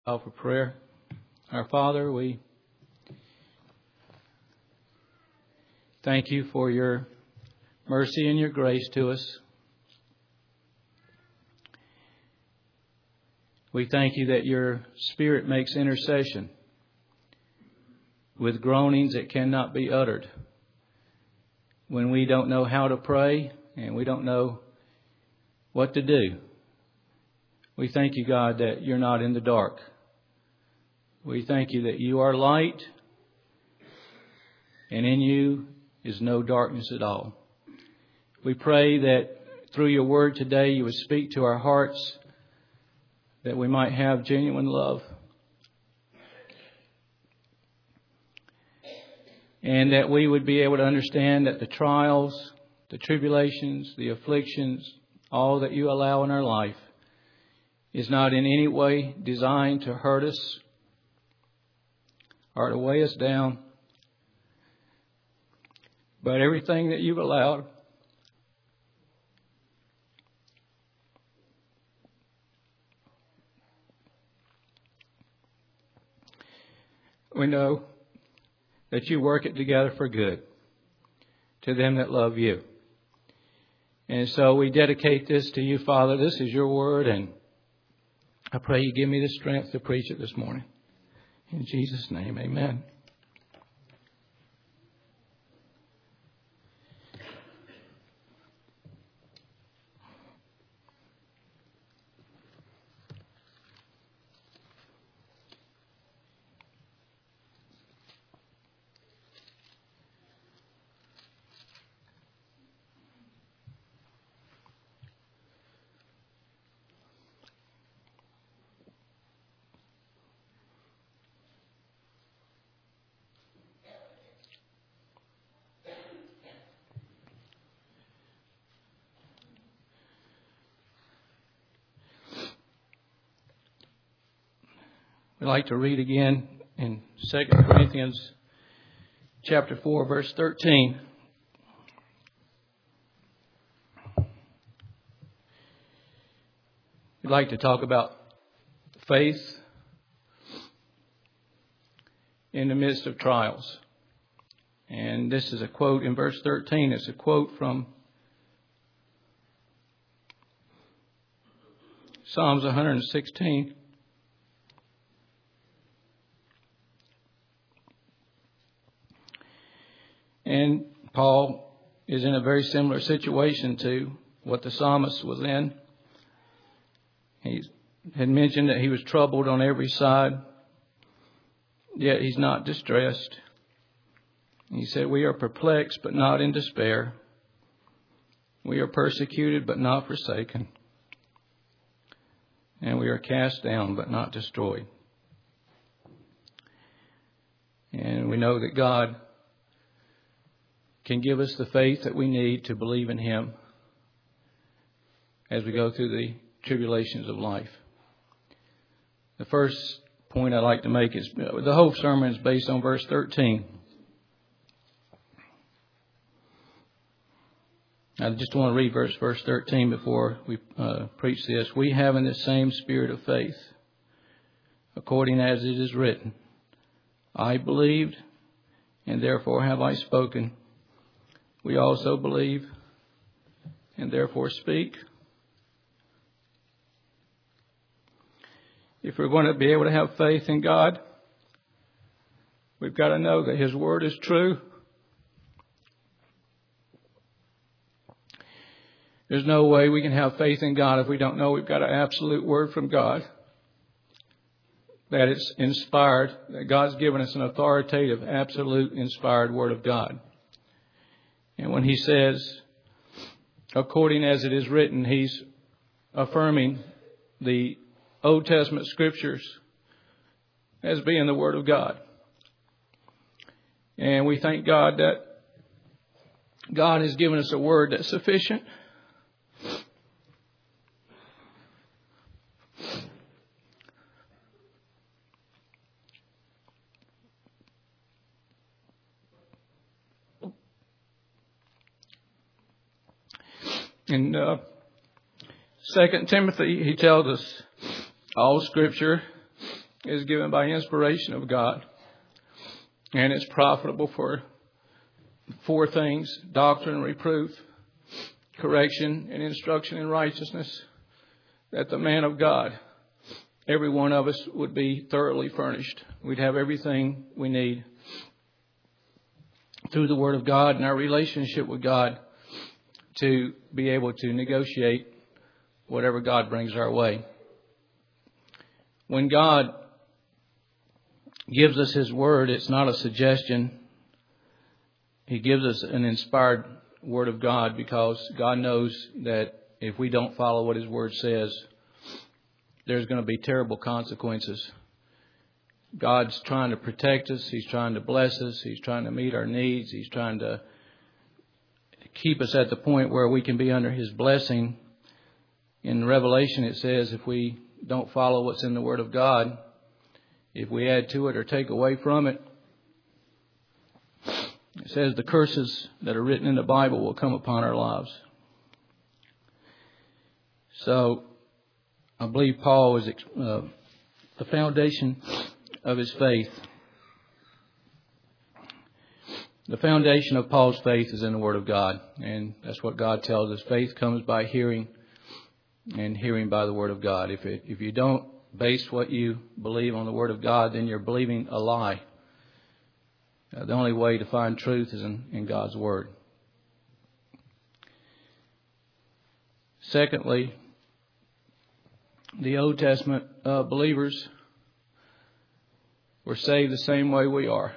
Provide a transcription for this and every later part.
For prayer. Our Father, we thank you for your mercy and your grace to us. We thank you that your Spirit makes intercession with groanings that cannot be uttered. When we don't know how to pray and we don't know what to do, we thank you, God, that you're not in the dark. We thank you that you are light, and in you is no darkness at all. We pray that through your word today you would speak to our hearts, that we might have genuine love, and that we would be able to understand that the trials, the tribulations, the afflictions, all that you allow in our life is not in any way designed to hurt us or to weigh us down. But everything that you've allowed we know that you work it together for good to them that love you. And so we dedicate this to you, Father. This is your word, and I pray you give me the strength to preach it this morning. In Jesus' name, amen. I'd like to read again in 2 Corinthians chapter 4, verse 13. We'd like to talk about faith in the midst of trials. And this is a quote in verse 13. It's a quote from Psalms 116. And Paul is in a very similar situation to what the psalmist was in. He had mentioned that he was troubled on every side, yet he's not distressed. He said, we are perplexed, but not in despair. We are persecuted, but not forsaken. And we are cast down, but not destroyed. And we know that God can give us the faith that we need to believe in Him as we go through the tribulations of life. The first point I'd like to make is the whole sermon is based on verse 13. I just want to read verse 13 before we preach this. We have in the same spirit of faith, according as it is written, I believed, and therefore have I spoken. We also believe and therefore speak. If we're going to be able to have faith in God, we've got to know that His Word is true. There's no way we can have faith in God if we don't know we've got an absolute Word from God, that it's inspired, that God's given us an authoritative, absolute, inspired Word of God. And when He says, according as it is written, He's affirming the Old Testament Scriptures as being the Word of God. And we thank God that God has given us a Word that's sufficient. In 2 Timothy, he tells us all Scripture is given by inspiration of God. And it's profitable for 4 things: doctrine, reproof, correction, and instruction in righteousness, that the man of God, every one of us, would be thoroughly furnished. We'd have everything we need through the Word of God and our relationship with God to be able to negotiate whatever God brings our way. When God gives us His Word, it's not a suggestion. He gives us an inspired Word of God, because God knows that if we don't follow what His Word says, there's going to be terrible consequences. God's trying to protect us. He's trying to bless us. He's trying to meet our needs. He's trying to keep us at the point where we can be under His blessing. In Revelation, it says if we don't follow what's in the Word of God, if we add to it or take away from it, it says the curses that are written in the Bible will come upon our lives. So I believe Paul was the foundation of his faith. The foundation of Paul's faith is in the Word of God. And that's what God tells us. Faith comes by hearing, and hearing by the Word of God. If you don't base what you believe on the Word of God, then you're believing a lie. The only way to find truth is in God's Word. Secondly, the Old Testament believers were saved the same way we are.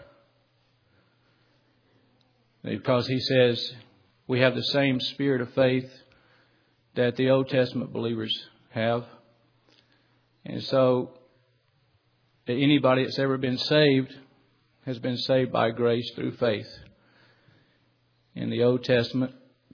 Because he says we have the same spirit of faith that the Old Testament believers have. And so anybody that's ever been saved has been saved by grace through faith. In the Old Testament,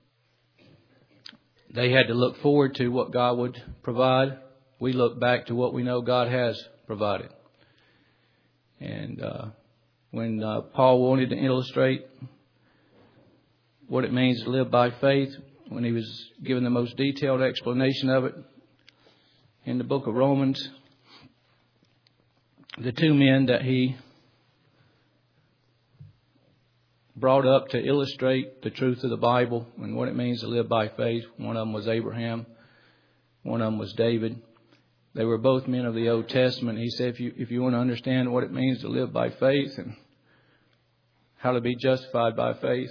they had to look forward to what God would provide. We look back to what we know God has provided. And when Paul wanted to illustrate what it means to live by faith, when he was given the most detailed explanation of it in the book of Romans, the 2 men that he brought up to illustrate the truth of the Bible and what it means to live by faith, one of them was Abraham, one of them was David. They were both men of the Old Testament. He said, if you want to understand what it means to live by faith and how to be justified by faith,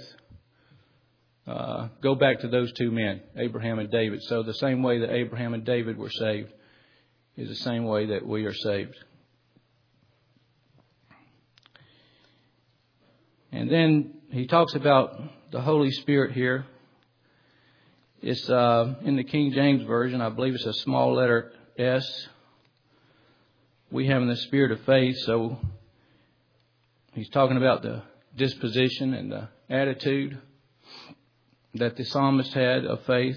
go back to those 2 men, Abraham and David. So the same way that Abraham and David were saved is the same way that we are saved. And then he talks about the Holy Spirit here. It's in the King James Version. I believe it's a small letter S. We have in the spirit of faith. So he's talking about the disposition and the attitude that the psalmist had of faith,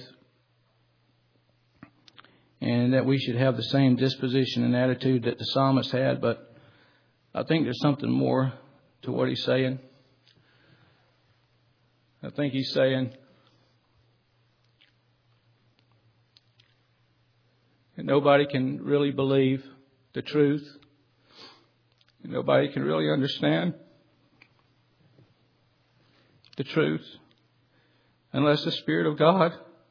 and that we should have the same disposition and attitude that the psalmist had. But I think there's something more to what he's saying. I think he's saying that nobody can really believe the truth, and nobody can really understand the truth unless the Spirit of God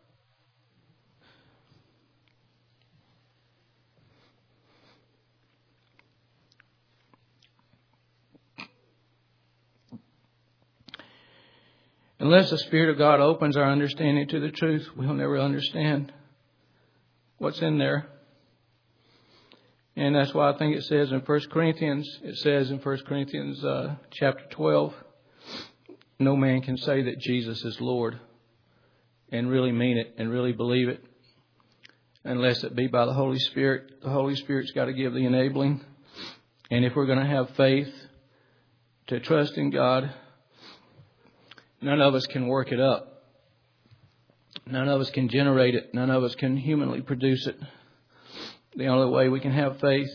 opens our understanding to the truth, we'll never understand what's in there. And that's why I think it says in 1 Corinthians, chapter 12, no man can say that Jesus is Lord and really mean it and really believe it unless it be by the Holy Spirit. The Holy Spirit's got to give the enabling. And if we're going to have faith to trust in God, none of us can work it up. None of us can generate it. None of us can humanly produce it. The only way we can have faith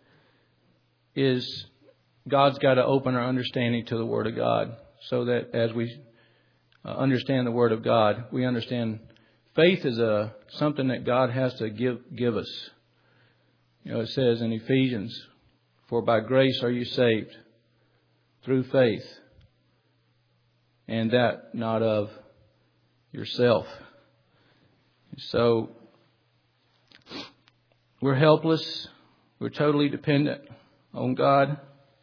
is God's got to open our understanding to the Word of God, so that as we understand the Word of God, we understand faith is something that God has to give us. You know, it says in Ephesians For by grace are you saved, through faith, and that not of yourself. So, we're helpless. We're totally dependent on God.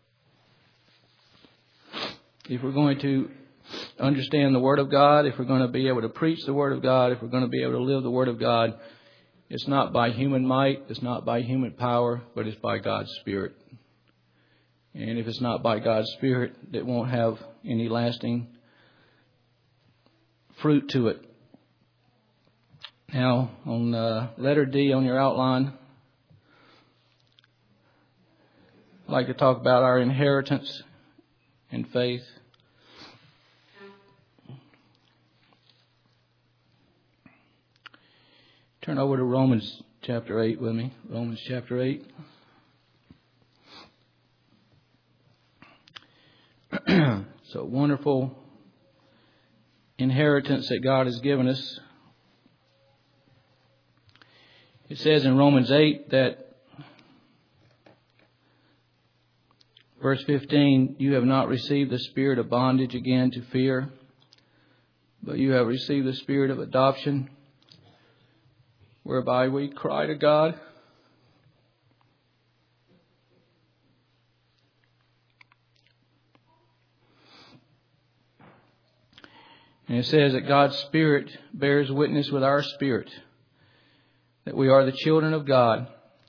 If we're going to understand the Word of God, if we're going to be able to preach the Word of God, if we're going to be able to live the Word of God, it's not by human might, it's not by human power, but it's by God's Spirit. And if it's not by God's Spirit, it won't have any lasting fruit to it. Now, on letter D on your outline, I'd like to talk about our inheritance in faith. Turn over to Romans chapter 8 with me. Romans chapter 8. So wonderful inheritance that God has given us. It says in Romans 8 that verse 15, you have not received the spirit of bondage again to fear, but you have received the spirit of adoption, whereby we cry to God. And it says that God's Spirit bears witness with our spirit that we are the children of God.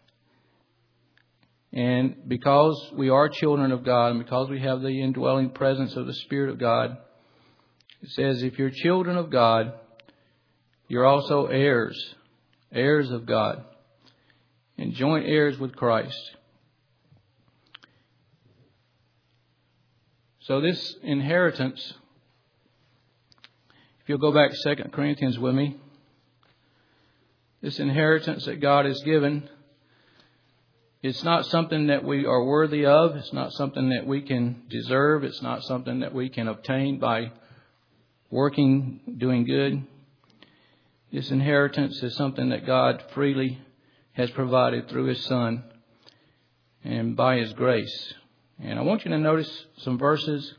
And because we are children of God, and because we have the indwelling presence of the Spirit of God, it says if you're children of God, you're also heirs, heirs of God, and joint heirs with Christ. So this inheritance, if you'll go back to 2 Corinthians with me, this inheritance that God has given, it's not something that we are worthy of. It's not something that we can deserve. It's not something that we can obtain by working, doing good. This inheritance is something that God freely has provided through His Son and by His grace. And I want you to notice some verses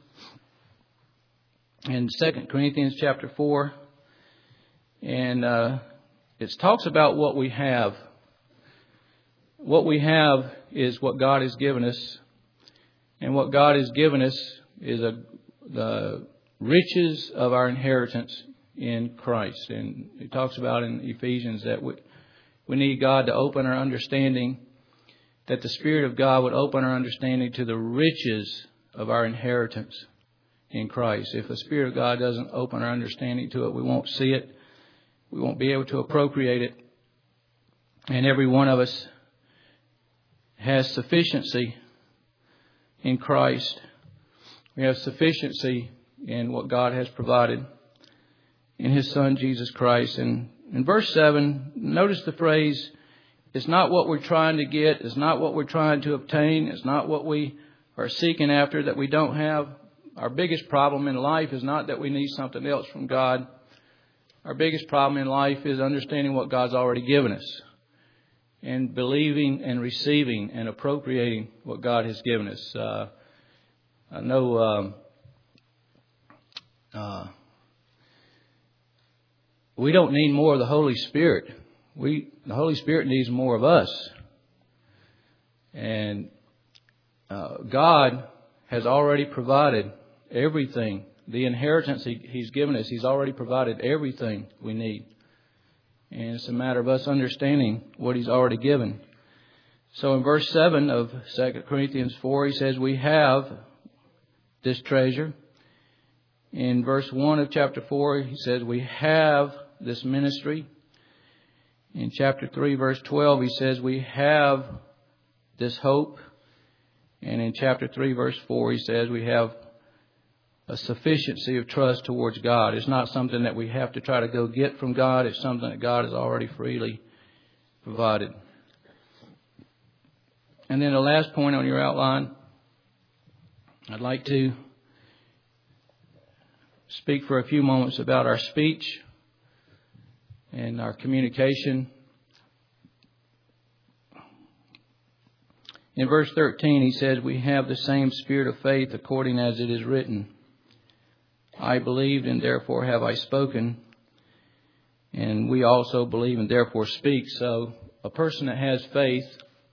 in 2 Corinthians chapter 4. And it talks about what we have. What we have is what God has given us. And what God has given us is the riches of our inheritance in Christ. And it talks about in Ephesians that we need God to open our understanding, that the Spirit of God would open our understanding to the riches of our inheritance in Christ. If the Spirit of God doesn't open our understanding to it, we won't see it. We won't be able to appropriate it. And every one of us has sufficiency in Christ. We have sufficiency in what God has provided in His Son, Jesus Christ. And in verse 7, notice the phrase, it's not what we're trying to get. It's not what we're trying to obtain. It's not what we are seeking after that we don't have. Our biggest problem in life is not that we need something else from God. Our biggest problem in life is understanding what God's already given us and believing and receiving and appropriating what God has given us. I know we don't need more of the Holy Spirit. The Holy Spirit needs more of us. And God has already provided everything. The inheritance He's given us, He's already provided everything we need. And it's a matter of us understanding what He's already given. So in verse 7 of 2 Corinthians 4, he says, we have this treasure. In verse 1 of chapter 4, he says, we have this ministry. In chapter 3, verse 12, he says, we have this hope. And in chapter 3, verse 4, he says, we have a sufficiency of trust towards God. It's not something that we have to try to go get from God. It's something that God has already freely provided. And then the last point on your outline, I'd like to speak for a few moments about our speech and our communication. In verse 13, he says, we have the same spirit of faith according as it is written. I believed and therefore have I spoken. And we also believe and therefore speak. So a person that has faith,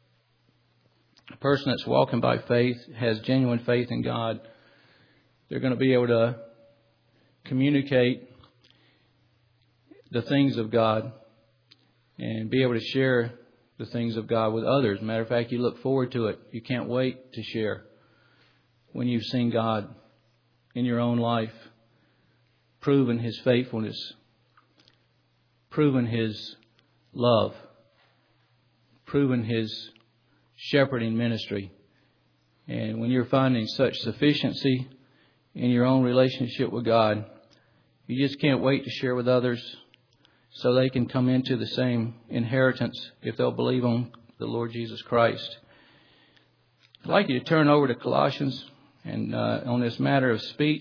a person that's walking by faith, has genuine faith in God, they're going to be able to communicate the things of God and be able to share the things of God with others. Matter of fact, you look forward to it. You can't wait to share when you've seen God in your own life, proven His faithfulness, proven His love, proven His shepherding ministry. And when you're finding such sufficiency in your own relationship with God, you just can't wait to share with others so they can come into the same inheritance if they'll believe on the Lord Jesus Christ. I'd like you to turn over to Colossians and on this matter of speech.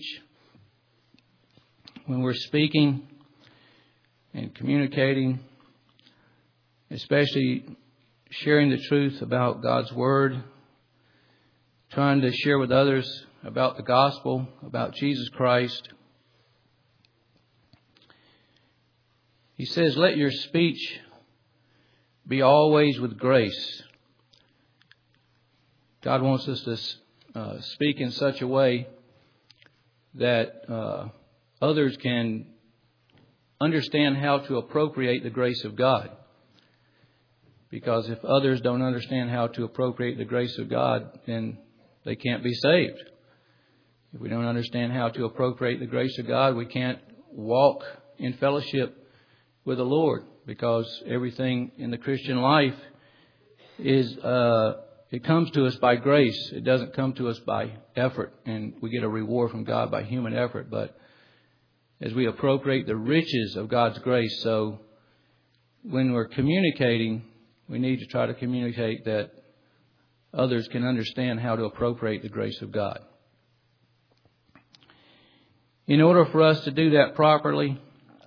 When we're speaking and communicating, especially sharing the truth about God's Word, trying to share with others about the gospel, about Jesus Christ. He says, let your speech be always with grace. God wants us to speak in such a way that others can understand how to appropriate the grace of God. Because if others don't understand how to appropriate the grace of God, then they can't be saved. If we don't understand how to appropriate the grace of God, we can't walk in fellowship with the Lord, because everything in the Christian life is it comes to us by grace. It doesn't come to us by effort, and we get a reward from God by human effort. But as we appropriate the riches of God's grace, so when we're communicating, we need to try to communicate that others can understand how to appropriate the grace of God. In order for us to do that properly,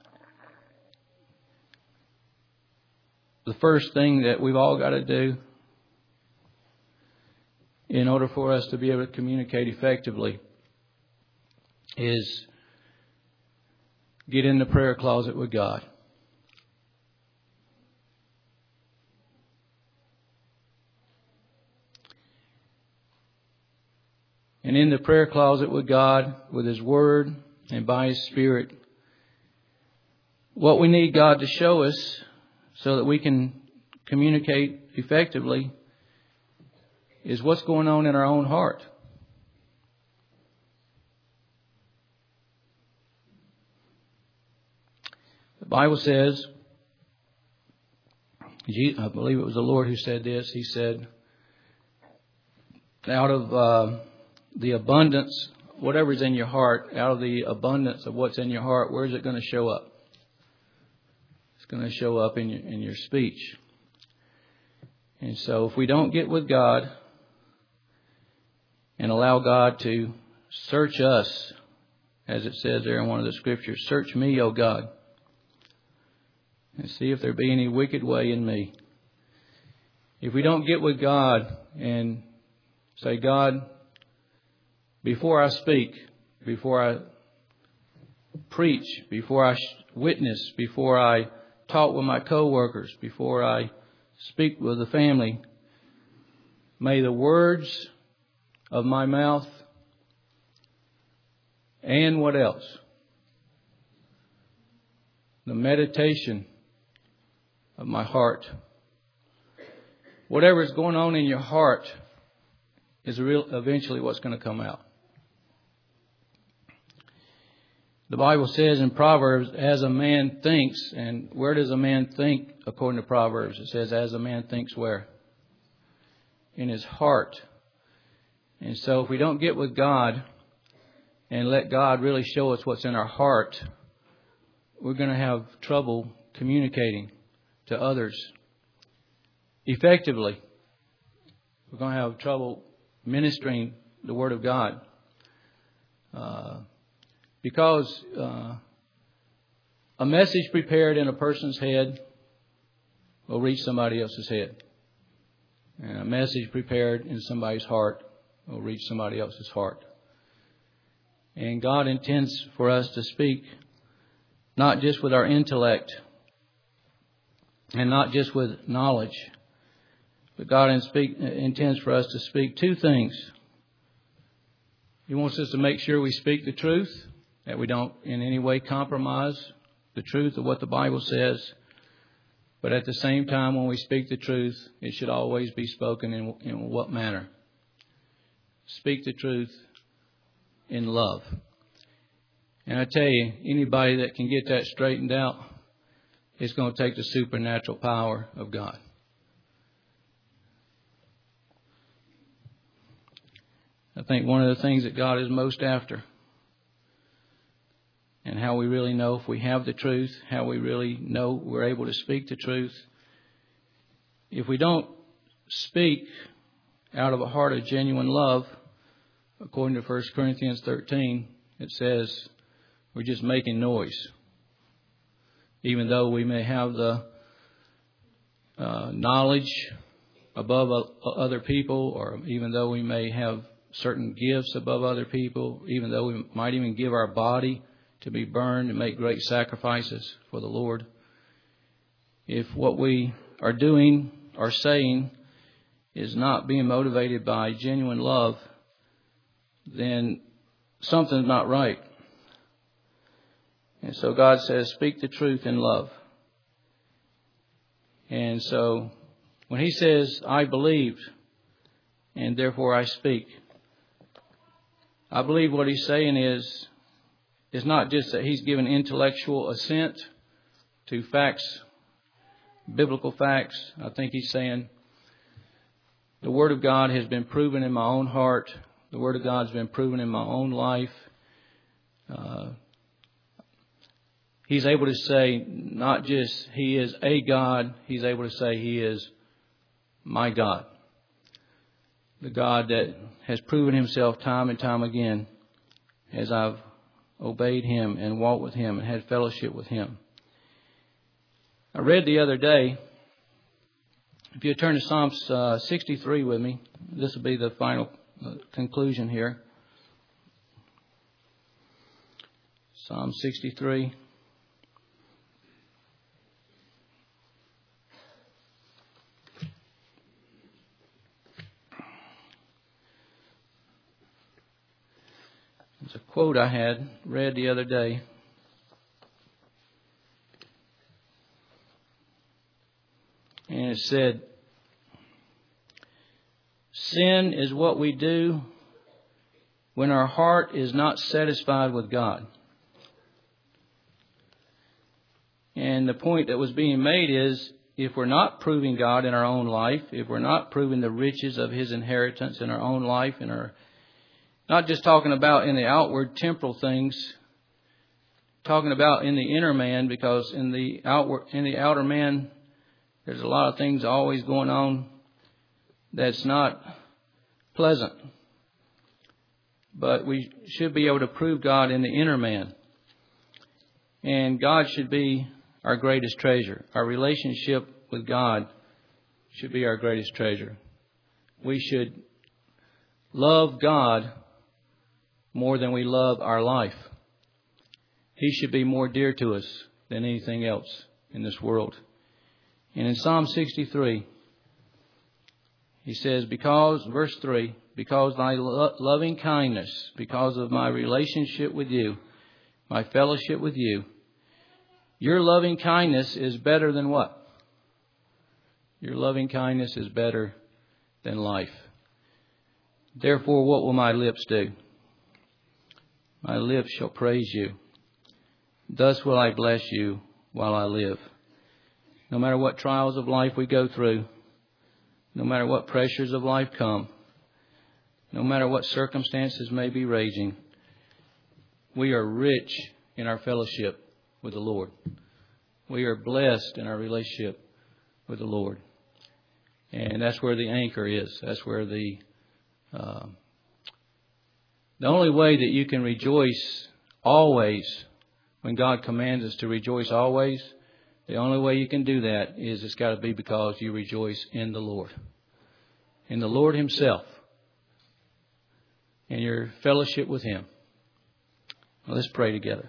the first thing that we've all got to do in order for us to be able to communicate effectively is get in the prayer closet with God. And in the prayer closet with God, with His Word and by His Spirit, what we need God to show us so that we can communicate effectively is what's going on in our own heart. The Bible says, I believe it was the Lord who said this, He said, out of the abundance, whatever's in your heart, out of the abundance of what's in your heart, where's it going to show up? It's going to show up in your speech. And so if we don't get with God and allow God to search us, as it says there in one of the scriptures, search me, O God, and see if there be any wicked way in me. If we don't get with God and say, God, before I speak, before I preach, before I witness, before I talk with my co-workers, before I speak with the family, may the words of my mouth and what else? The meditation of my heart. Whatever is going on in your heart is eventually what's going to come out. The Bible says in Proverbs, as a man thinks, and where does a man think according to Proverbs? It says, as a man thinks where? In his heart. And so if we don't get with God and let God really show us what's in our heart, we're going to have trouble communicating to others effectively. We're going to have trouble ministering the Word of God. Because a message prepared in a person's head will reach somebody else's head. And a message prepared in somebody's heart will reach somebody else's heart. And God intends for us to speak not just with our intellect and not just with knowledge, but God intends for us to speak two things. He wants us to make sure we speak the truth, that we don't in any way compromise the truth of what the Bible says. But at the same time, when we speak the truth, it should always be spoken in what manner? Speak the truth in love. And I tell you, anybody that can get that straightened out, it's going to take the supernatural power of God. I think one of the things that God is most after, and how we really know if we have the truth, how we really know we're able to speak the truth. If we don't speak out of a heart of genuine love, according to 1 Corinthians 13, it says we're just making noise. Even though we may have the knowledge above other people, or even though we may have certain gifts above other people, even though we might even give our body to be burned and make great sacrifices for the Lord. If what we are doing or saying is not being motivated by genuine love, then something's not right. And so God says, speak the truth in love. And so when He says, I believed, and therefore I speak, I believe what He's saying is not just that He's given intellectual assent to facts, biblical facts. I think He's saying the Word of God has been proven in my own heart. The Word of God has been proven in my own life. He's able to say not just He is a God, He's able to say He is my God. The God that has proven Himself time and time again as I've obeyed Him and walked with Him and had fellowship with Him. I read the other day, if you turn to Psalms 63 with me, this will be the final conclusion here. Psalm 63. It's a quote I had read the other day. And it said, sin is what we do when our heart is not satisfied with God. And the point that was being made is, if we're not proving God in our own life, if we're not proving the riches of His inheritance in our own life, in our not just talking about in the outward temporal things, talking about in the inner man, because in the outer man, there's a lot of things always going on that's not pleasant. But we should be able to prove God in the inner man. And God should be our greatest treasure. Our relationship with God should be our greatest treasure. We should love God more than we love our life. He should be more dear to us than anything else in this world. And in Psalm 63, he says, verse 3, because thy loving kindness, because of my relationship with you, my fellowship with you, your loving kindness is better than what? Your loving kindness is better than life. Therefore, what will my lips do? My lips shall praise you. Thus will I bless you while I live. No matter what trials of life we go through, no matter what pressures of life come, no matter what circumstances may be raging, we are rich in our fellowship with the Lord. We are blessed in our relationship with the Lord. And that's where the anchor is. That's where the only way that you can rejoice always, when God commands us to rejoice always, the only way you can do that is it's got to be because you rejoice in the Lord. in the Lord Himself and your fellowship with Him. Well, let's pray together.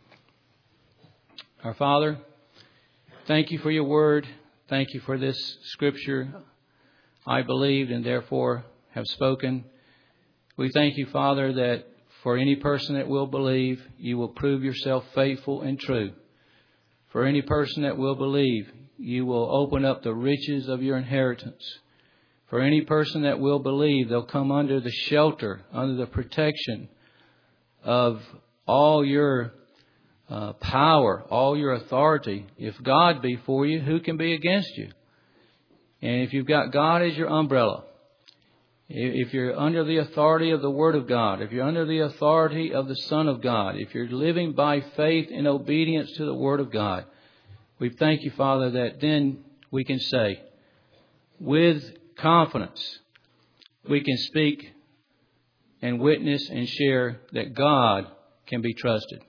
Our Father, thank you for your word. Thank you for this scripture I believed and therefore have spoken. We thank you, Father, that for any person that will believe, you will prove yourself faithful and true. For any person that will believe, you will open up the riches of your inheritance. For any person that will believe, they'll come under the shelter, under the protection of all your power, all your authority. If God be for you, who can be against you? And if you've got God as your umbrella, if you're under the authority of the Word of God, if you're under the authority of the Son of God, if you're living by faith in obedience to the Word of God, we thank you, Father, that then we can say with confidence, we can speak and witness and share that God can be trusted.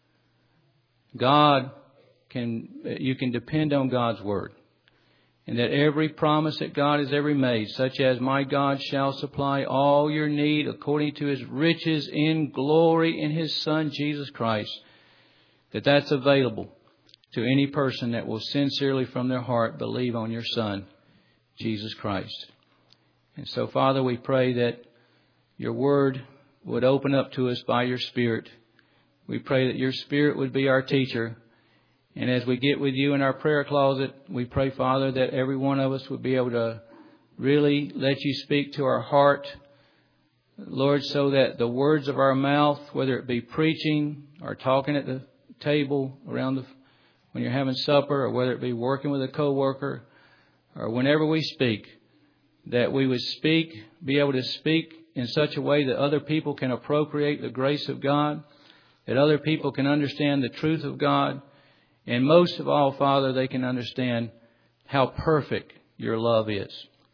You can depend on God's Word. And that every promise that God has ever made, such as my God shall supply all your need according to His riches in glory in His Son, Jesus Christ, that's available to any person that will sincerely from their heart believe on your Son, Jesus Christ. And so, Father, we pray that your Word would open up to us by your Spirit. We pray that your Spirit would be our teacher. And as we get with you in our prayer closet, we pray, Father, that every one of us would be able to really let you speak to our heart, Lord, so that the words of our mouth, whether it be preaching or talking at the table when you're having supper, or whether it be working with a coworker, or whenever we speak, that we would be able to speak in such a way that other people can appropriate the grace of God, that other people can understand the truth of God. And most of all, Father, they can understand how perfect your love is.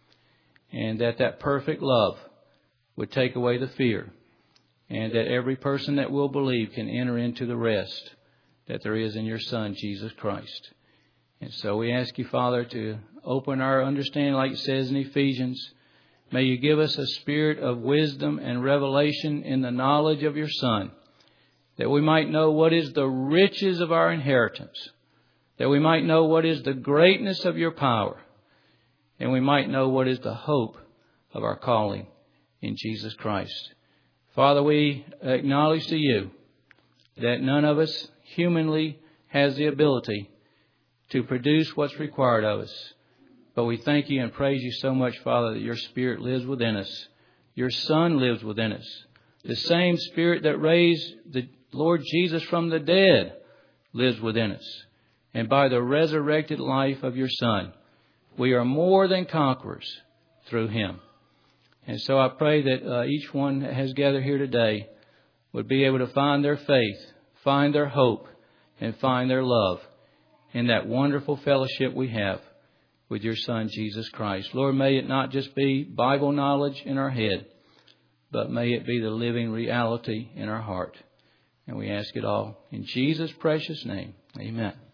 And that perfect love would take away the fear. And that every person that will believe can enter into the rest that there is in your Son, Jesus Christ. And so we ask you, Father, to open our understanding, like it says in Ephesians. May you give us a spirit of wisdom and revelation in the knowledge of your Son, that we might know what is the riches of our inheritance, that we might know what is the greatness of your power, and we might know what is the hope of our calling in Jesus Christ. Father, we acknowledge to you that none of us humanly has the ability to produce what's required of us. But we thank you and praise you so much, Father, that your Spirit lives within us. Your Son lives within us. The same Spirit that raised the Lord Jesus from the dead lives within us. And by the resurrected life of your Son, we are more than conquerors through Him. And so I pray that each one that has gathered here today would be able to find their faith, find their hope, and find their love in that wonderful fellowship we have with your Son, Jesus Christ. Lord, may it not just be Bible knowledge in our head, but may it be the living reality in our heart. And we ask it all in Jesus' precious name. Amen.